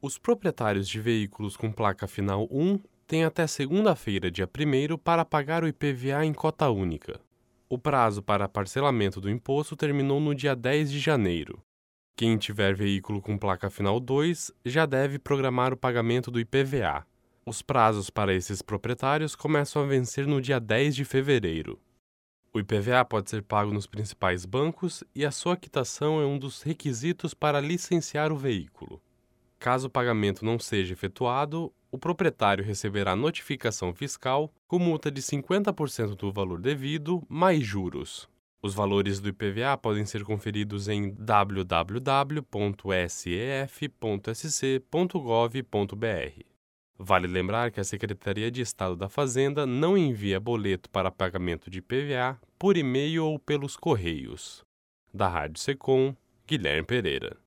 Os proprietários de veículos com placa final 1 têm até segunda-feira, dia 1º, para pagar o IPVA em cota única. O prazo para parcelamento do imposto terminou no dia 10 de janeiro. Quem tiver veículo com placa final 2 já deve programar o pagamento do IPVA. Os prazos para esses proprietários começam a vencer no dia 10 de fevereiro. O IPVA pode ser pago nos principais bancos e a sua quitação é um dos requisitos para licenciar o veículo. Caso o pagamento não seja efetuado, o proprietário receberá notificação fiscal com multa de 50% do valor devido, mais juros. Os valores do IPVA podem ser conferidos em www.sef.sc.gov.br. Vale lembrar que a Secretaria de Estado da Fazenda não envia boleto para pagamento de IPVA por e-mail ou pelos correios. Da Rádio Secom, Guilherme Pereira.